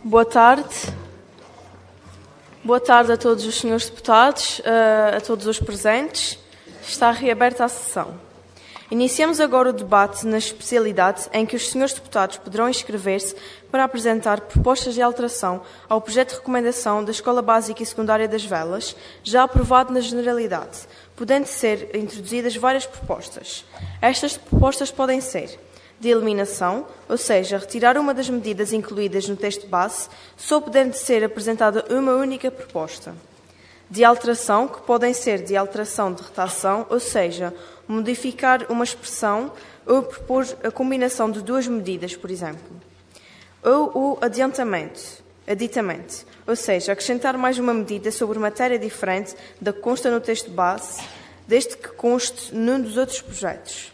Boa tarde. Boa tarde a todos os senhores deputados, a todos os presentes. Está reaberta a sessão. Iniciamos agora o debate na especialidade em que os senhores deputados poderão inscrever-se para apresentar propostas de alteração ao projeto de recomendação da Escola Básica e Secundária das Velas, já aprovado na generalidade, podendo ser introduzidas várias propostas. Estas propostas podem ser de eliminação, ou seja, retirar uma das medidas incluídas no texto base, só podendo ser apresentada uma única proposta. De alteração, que podem ser de alteração de redação, ou seja, modificar uma expressão ou propor a combinação de duas medidas, por exemplo. Ou o aditamento, ou seja, acrescentar mais uma medida sobre matéria diferente da que consta no texto base, desde que conste num dos outros projetos.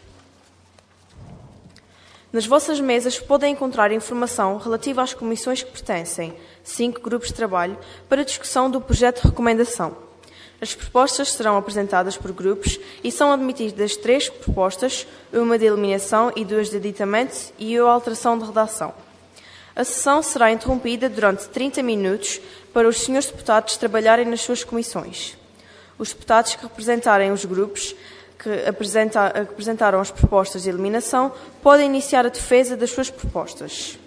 Nas vossas mesas podem encontrar informação relativa às comissões que pertencem, 5 grupos de trabalho, para discussão do projeto de recomendação. As propostas serão apresentadas por grupos e são admitidas 3 propostas, uma de eliminação e 2 de aditamento e a alteração de redação. A sessão será interrompida durante 30 minutos para os senhores deputados trabalharem nas suas comissões. Os deputados que representarem os grupos que apresentaram as propostas de eliminação podem iniciar a defesa das suas propostas.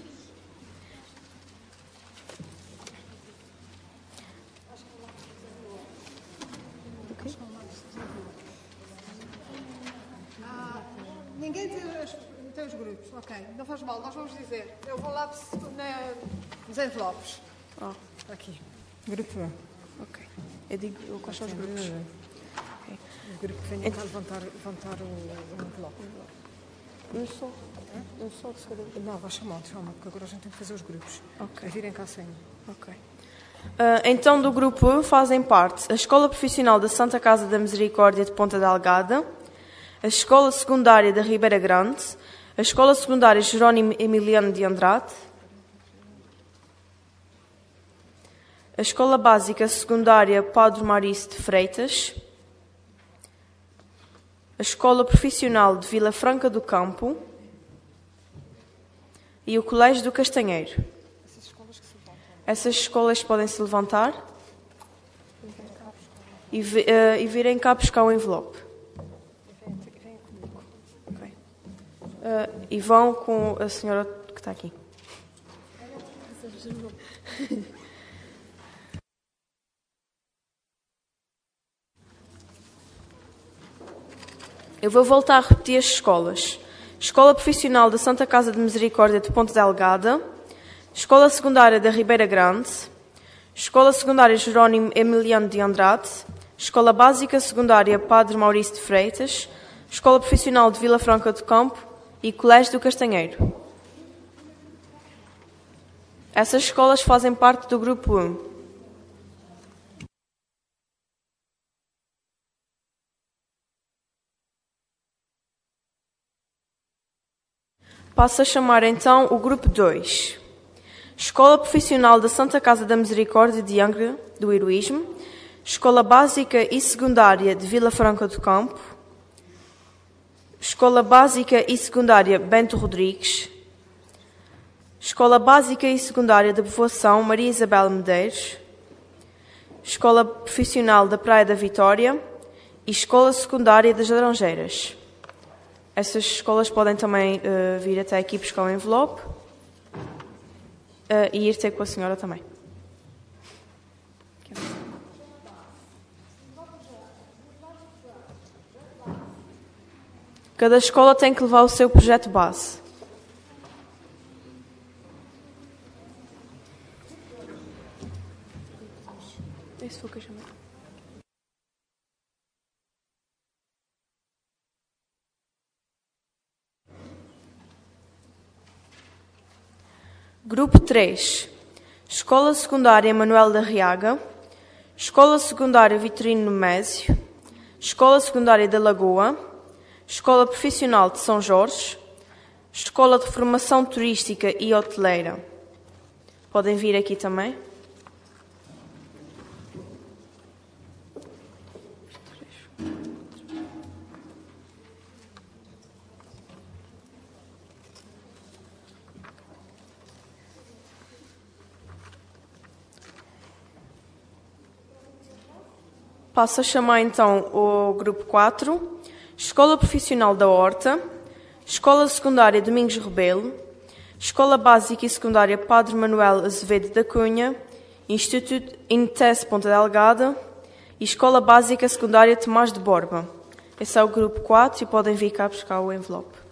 Ninguém tem os grupos, ok. Não faz mal, nós vamos dizer. Eu vou lá nos envelopes. Aqui. Grupo 1. Ok. Eu digo quais são os grupos. Okay. O grupo que venha cá levantar o envelope. Um só de cada grupo. Não, vai chamar, porque agora a gente tem que fazer os grupos. Ok. Virem cá sem. Ok. Então, do grupo 1 fazem parte a Escola Profissional da Santa Casa da Misericórdia de Ponta Delgada, a Escola Secundária da Ribeira Grande, a Escola Secundária Jerónimo Emiliano de Andrade, a Escola Básica Secundária Padre Maurice de Freitas, a Escola Profissional de Vila Franca do Campo e o Colégio do Castanheiro. Essas escolas podem se levantar e virem cá buscar o envelope. Okay. E vão com a senhora que está aqui. Eu vou voltar a repetir as escolas. Escola Profissional da Santa Casa de Misericórdia de Ponta Delgada, Escola Secundária da Ribeira Grande, Escola Secundária Jerónimo Emiliano de Andrade, Escola Básica Secundária Padre Maurício de Freitas, Escola Profissional de Vila Franca do Campo e Colégio do Castanheiro. Essas escolas fazem parte do grupo 1. Passo a chamar então o grupo 2. Escola Profissional da Santa Casa da Misericórdia de Angra do Heroísmo, Escola Básica e Secundária de Vila Franca do Campo, Escola Básica e Secundária Bento Rodrigues, Escola Básica e Secundária da Povoação Maria Isabel Medeiros, Escola Profissional da Praia da Vitória e Escola Secundária das Laranjeiras. Essas escolas podem também vir até aqui buscar o envelope e ir ter com a senhora também. Cada escola tem que levar o seu projeto base. Esse foi o que eu chamei. Grupo 3. Escola Secundária Manuel da Riaga, Escola Secundária Vitorino Nemésio, Escola Secundária da Lagoa, Escola Profissional de São Jorge, Escola de Formação Turística e Hoteleira. Podem vir aqui também. Passo a chamar então o grupo 4, Escola Profissional da Horta, Escola Secundária Domingos Rebelo, Escola Básica e Secundária Padre Manuel Azevedo da Cunha, Instituto INTES Ponta Delgada e Escola Básica Secundária Tomás de Borba. Esse é o grupo 4 e podem vir cá buscar o envelope.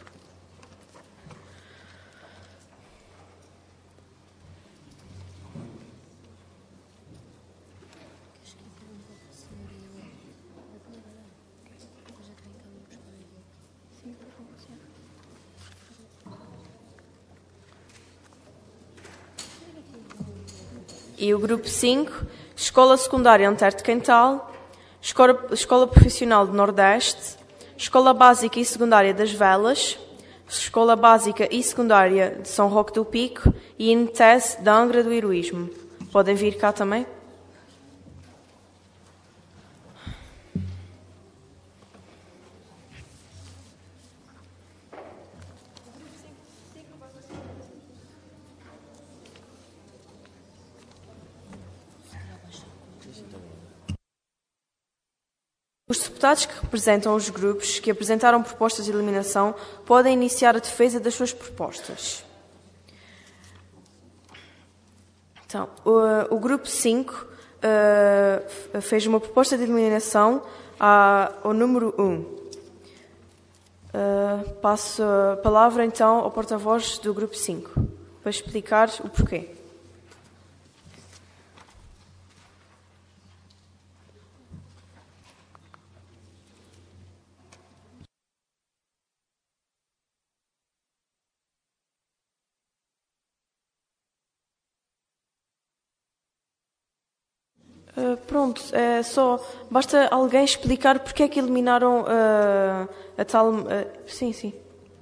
E o grupo 5, Escola Secundária Antero de Quental, Escola Profissional do Nordeste, Escola Básica e Secundária das Velas, Escola Básica e Secundária de São Roque do Pico e INTES da Angra do Heroísmo. Podem vir cá também? Os deputados que representam os grupos que apresentaram propostas de eliminação podem iniciar a defesa das suas propostas. Então, o grupo 5 fez uma proposta de eliminação ao número 1. Passo a palavra então ao porta-voz do grupo 5 para explicar o porquê. Pronto, basta alguém explicar porque é que eliminaram a tal... sim, sim.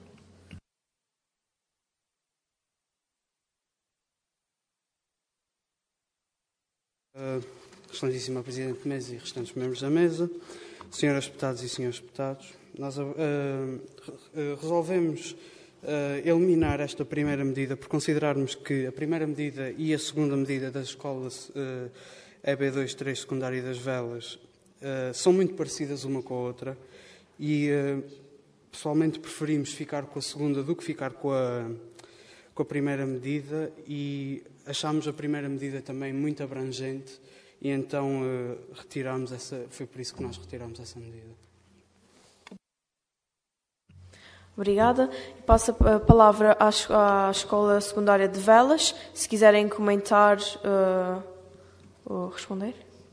Excelentíssima Presidente de Mesa e restantes membros da Mesa, senhoras deputadas e senhores deputados, nós resolvemos eliminar esta primeira medida por considerarmos que a primeira medida e a segunda medida das escolas EB2-3 secundária das Velas são muito parecidas uma com a outra e pessoalmente preferimos ficar com a segunda do que ficar com a primeira medida e achámos a primeira medida também muito abrangente e então retirámos foi por isso que nós retirámos essa medida. Obrigada. Passo a palavra à Escola Secundária de Velas, se quiserem comentar ou responder.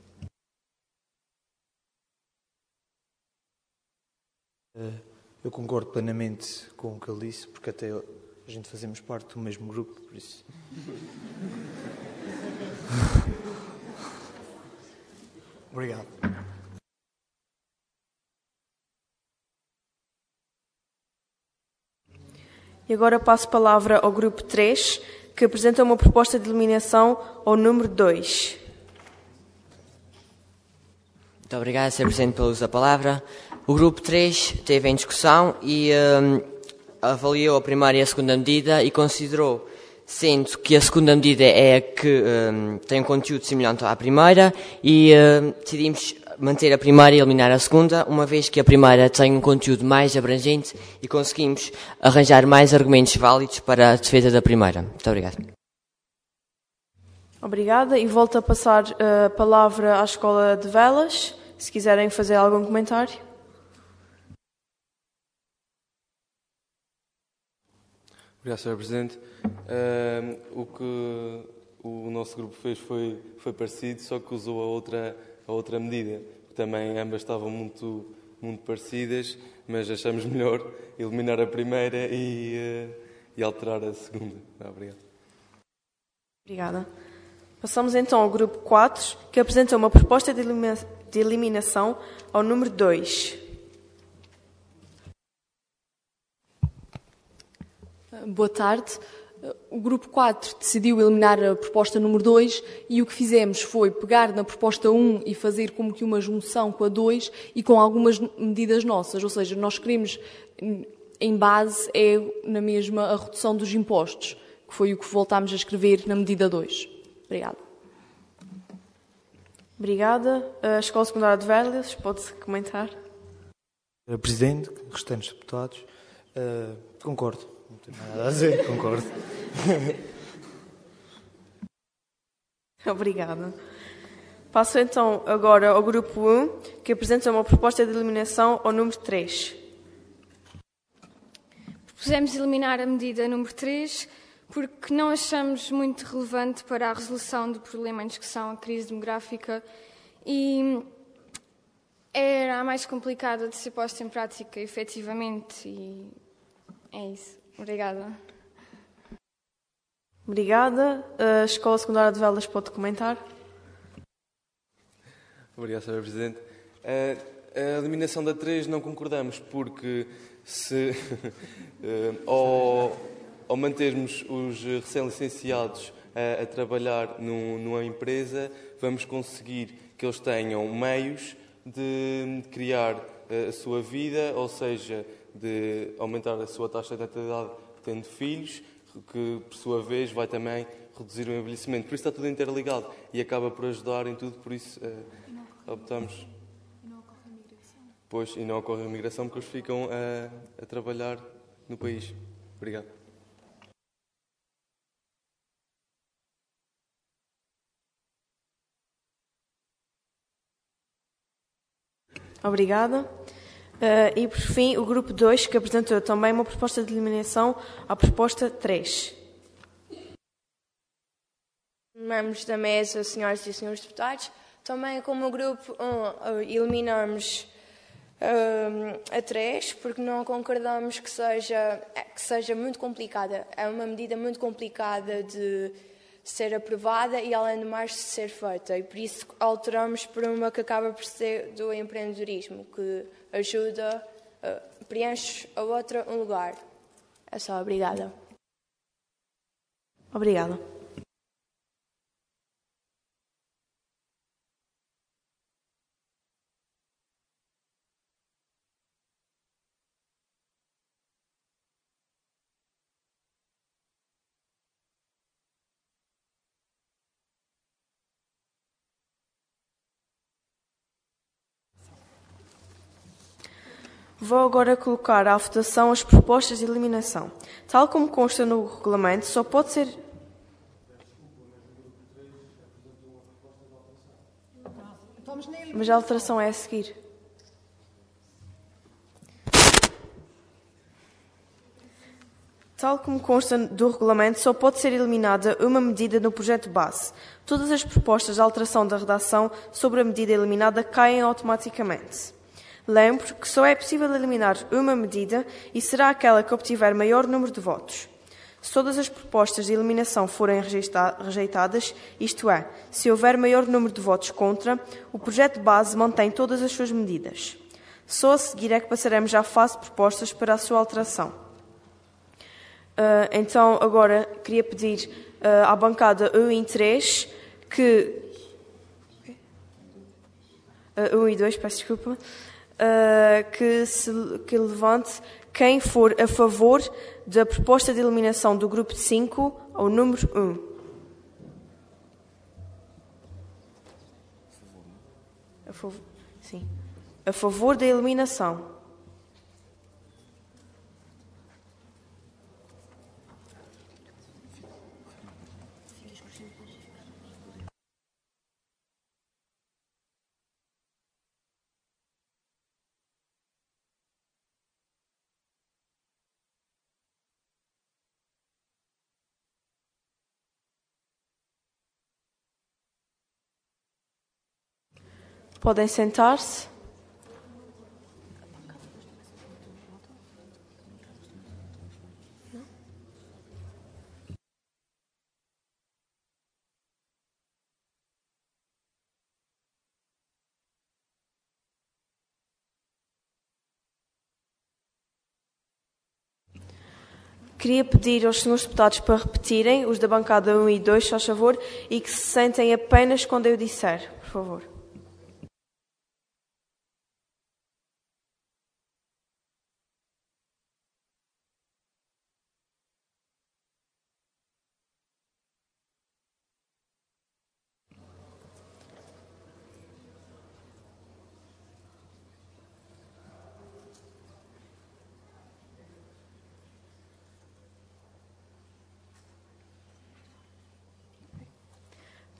Eu concordo plenamente com o que ele disse, porque até a gente fazemos parte do mesmo grupo, por isso. Obrigado. E agora passo a palavra ao grupo 3, que apresenta uma proposta de eliminação ao número 2. Muito obrigado, Sr. Presidente, pelo uso da palavra. O grupo 3 esteve em discussão e avaliou a primeira e a segunda medida e considerou, sendo que a segunda medida é a que tem um conteúdo semelhante à primeira, e decidimos manter a primeira e eliminar a segunda, uma vez que a primeira tem um conteúdo mais abrangente e conseguimos arranjar mais argumentos válidos para a defesa da primeira. Muito obrigado. Obrigada, e volto a passar a palavra à Escola de Velas, se quiserem fazer algum comentário. Obrigado, Sr. Presidente. O que o nosso grupo fez foi parecido, só que usou a outra medida. Também ambas estavam muito parecidas, mas achamos melhor eliminar a primeira e alterar a segunda. Obrigado. Obrigada. Passamos então ao grupo 4, que apresenta uma proposta de eliminação ao número 2. Boa tarde. O grupo 4 decidiu eliminar a proposta número 2 e o que fizemos foi pegar na proposta 1 e fazer como que uma junção com a 2 e com algumas medidas nossas. Ou seja, nós queremos, em base, na mesma a redução dos impostos, que foi o que voltámos a escrever na medida 2. Obrigada. Obrigada. A Escola Secundária de Velhas, pode-se comentar? Presidente, restantes deputados, concordo. Não tenho nada a dizer, concordo. Obrigada. Passo então agora ao grupo 1, que apresenta uma proposta de eliminação ao número 3. Propusemos eliminar a medida número 3 porque não achamos muito relevante para a resolução do problema em discussão, a crise demográfica, e era a mais complicada de ser posta em prática, efetivamente, e é isso. Obrigada. Obrigada. A Escola Secundária de Velas pode comentar? Obrigado, Sr. Presidente. A eliminação da 3 não concordamos, porque se ao mantermos os recém-licenciados a trabalhar numa empresa, vamos conseguir que eles tenham meios de criar a sua vida, ou seja, de aumentar a sua taxa de natalidade tendo filhos, que por sua vez vai também reduzir o envelhecimento. Por isso está tudo interligado e acaba por ajudar em tudo, por isso optamos. E não ocorre a migração. Pois, e não ocorre a migração porque eles ficam a trabalhar no país. Obrigado. Obrigada. E, por fim, o grupo 2, que apresentou também uma proposta de eliminação à proposta 3. Membros da mesa, senhoras e senhores deputados, também como o grupo 1 eliminamos a 3, porque não concordamos que seja muito complicada. É uma medida muito complicada de ser aprovada e, além do mais, de ser feita. E por isso alteramos por uma que acaba por ser do empreendedorismo, que ajuda, preenche a outra um lugar. É só, obrigada. Obrigada. Vou agora colocar à votação as propostas de eliminação. Tal como consta no regulamento, só pode ser... Mas a alteração é a seguir. Tal como consta do regulamento, só pode ser eliminada uma medida no projeto base. Todas as propostas de alteração da redação sobre a medida eliminada caem automaticamente. Lembro que só é possível eliminar uma medida e será aquela que obtiver maior número de votos. Se todas as propostas de eliminação forem rejeitadas, isto é, se houver maior número de votos contra, o projeto base mantém todas as suas medidas. Só a seguir é que passaremos à fase de propostas para a sua alteração. Então, agora, queria pedir à bancada 1 e 3 que... 1 e 2, peço desculpa. Que levante quem for a favor da proposta de eliminação do grupo 5 ao número 1. Sim. A favor da eliminação. Podem sentar-se. Queria pedir aos senhores deputados para repetirem, os da bancada 1 e 2, se faz favor, e que se sentem apenas quando eu disser, por favor.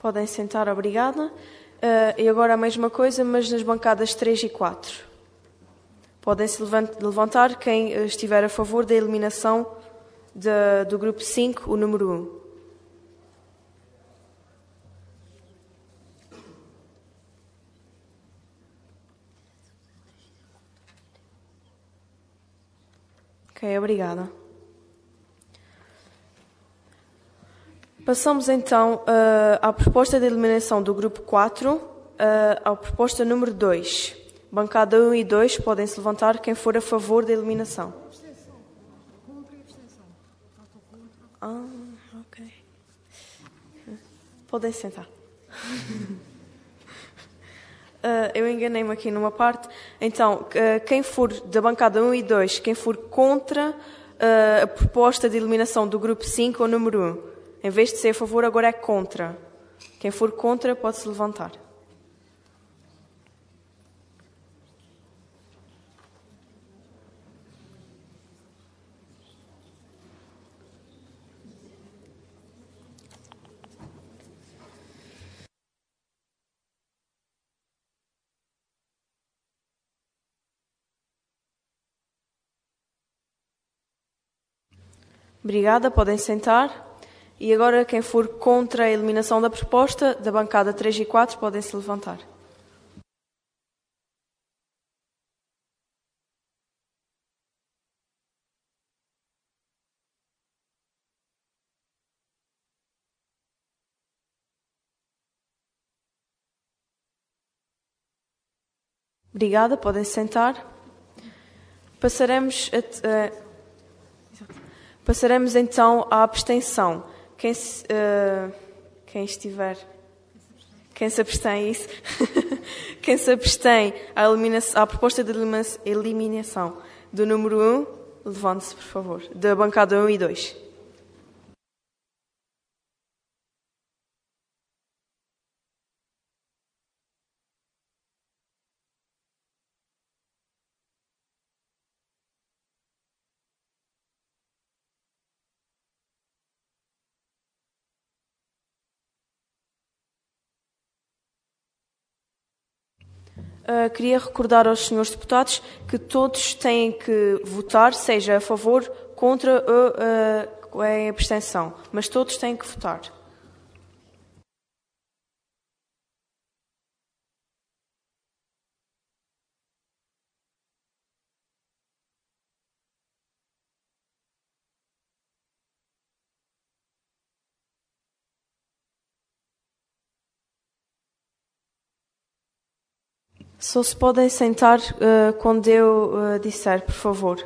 Podem sentar, obrigada. E agora a mesma coisa, mas nas bancadas 3 e 4. Podem-se levantar quem estiver a favor da eliminação do grupo 5, o número 1. Ok, obrigada. Passamos então à proposta de eliminação do grupo 4, à proposta número 2. Bancada 1 e 2 podem se levantar quem for a favor da eliminação. Ok. Podem sentar. Eu enganei-me aqui numa parte. Então, quem for da bancada 1 e 2, quem for contra a proposta de eliminação do grupo 5 ou número 1, em vez de ser a favor, agora é contra. Quem for contra pode se levantar. Obrigada, podem sentar. E agora, quem for contra a eliminação da proposta, da bancada 3 e 4, podem se levantar. Obrigada, podem sentar. Passaremos então à abstenção. Quem se abstém, isso. Quem se abstém à proposta de eliminação do número 1, levante-se, por favor, da bancada 1 e 2. Queria recordar aos senhores deputados que todos têm que votar, seja a favor, contra ou em abstenção, mas todos têm que votar. Só se podem sentar quando eu disser, por favor.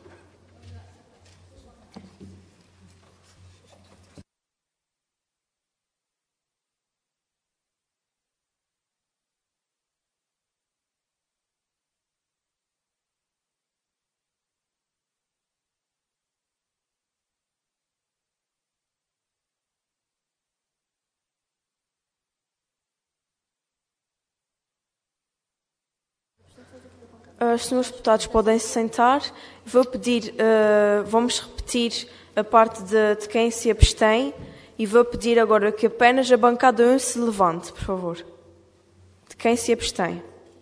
Os senhores deputados podem se sentar. Vou pedir, vamos repetir a parte de quem se abstém e vou pedir agora que apenas a bancada 1 se levante, por favor. De quem se abstém.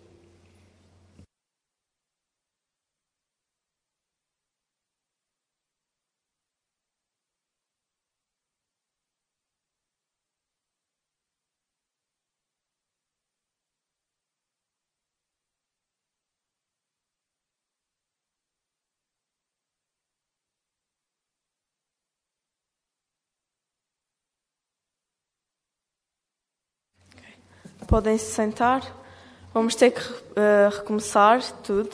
Podem se sentar. Vamos ter que recomeçar tudo.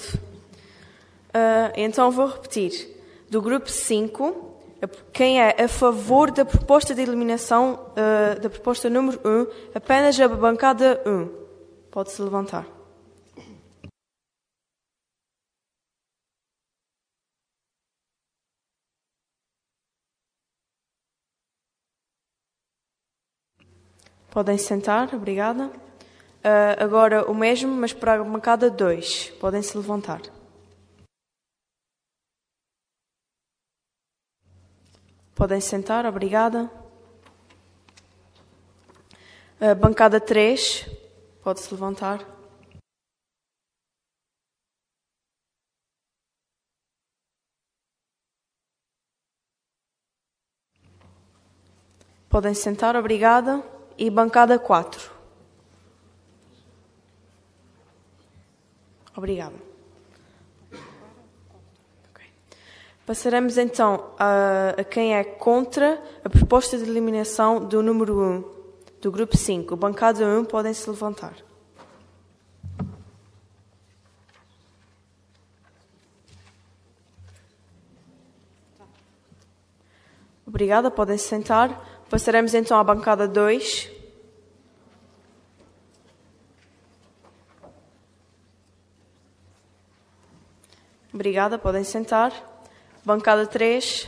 Então vou repetir. Do grupo 5, quem é a favor da proposta de eliminação da proposta número 1, apenas a bancada 1. Pode-se levantar. Podem sentar, obrigada. Agora o mesmo, mas para a bancada 2. Podem se levantar. Podem sentar, obrigada. Bancada 3, pode-se levantar. Podem sentar, obrigada. E bancada 4. Obrigada. Okay. Passaremos então a quem é contra a proposta de eliminação do número 1, do grupo 5. Bancada 1, podem se levantar. Obrigada, podem se sentar. Passaremos então à bancada 2. Obrigada, podem sentar. Bancada 3.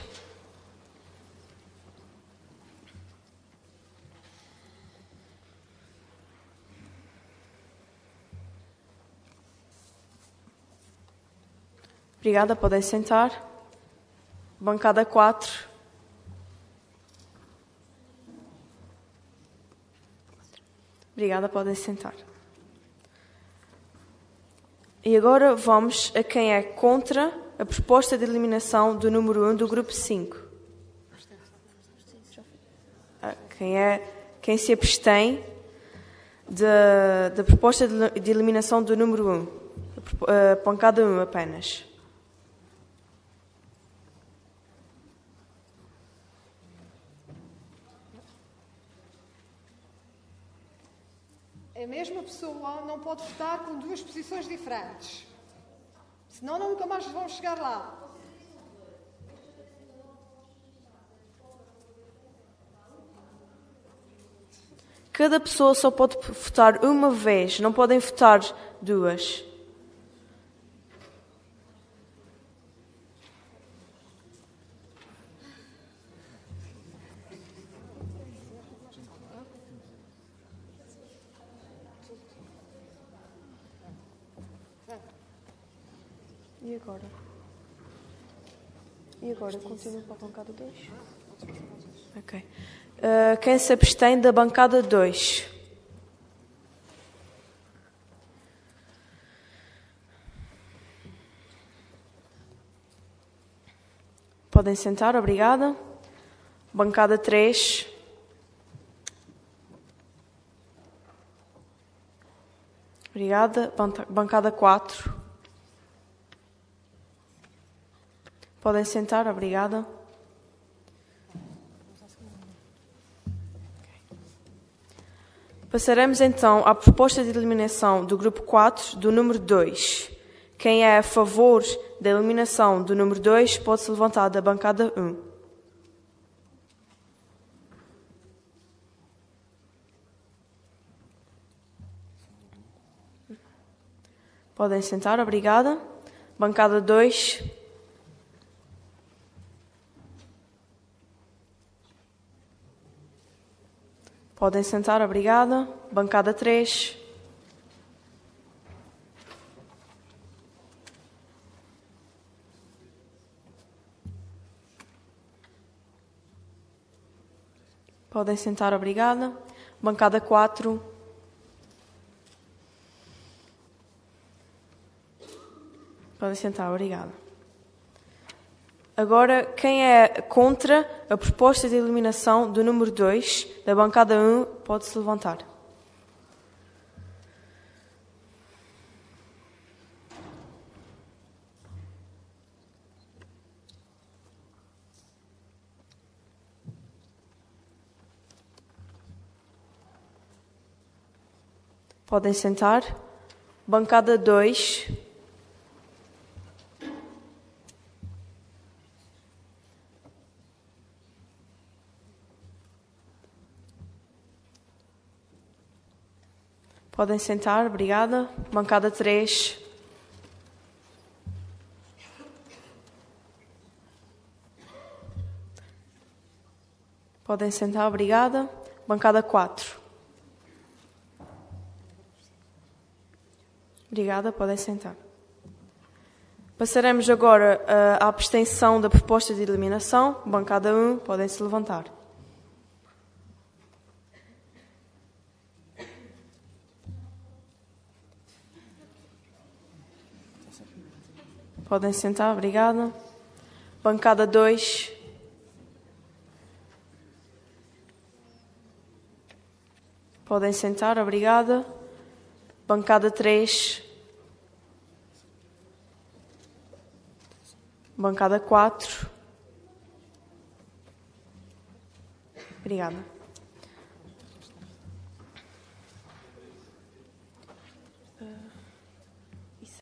Obrigada, podem sentar. Bancada 4. Obrigada, podem sentar. E agora vamos a quem é contra a proposta de eliminação do número 1 do grupo 5. Quem se abstém da proposta de eliminação do número 1. A bancada 1 apenas. A mesma pessoa não pode votar com duas posições diferentes. Senão nunca mais vão chegar lá. Cada pessoa só pode votar uma vez, não podem votar duas. E agora? Continua para a bancada 2? Ok. Quem se abstém da bancada 2? Podem sentar, obrigada. Bancada 3. Obrigada. Bancada 4. Podem sentar, obrigada. Passaremos então à proposta de eliminação do grupo 4 do número 2. Quem é a favor da eliminação do número 2 pode se levantar da bancada 1. Podem sentar, obrigada. Bancada 2. Podem sentar, obrigada. Bancada 3. Podem sentar, obrigada. Bancada 4. Podem sentar, obrigada. Agora, quem é contra a proposta de eliminação do número 2 da bancada 1 pode se levantar. Podem sentar. Bancada 2. Podem sentar, obrigada. Bancada 3. Podem sentar, obrigada. Bancada 4. Obrigada, podem sentar. Passaremos agora à abstenção da proposta de eliminação. Bancada 1, podem se levantar. Podem sentar, obrigada. Bancada 2. Podem sentar, obrigada. Bancada 3. Bancada 4. Obrigada.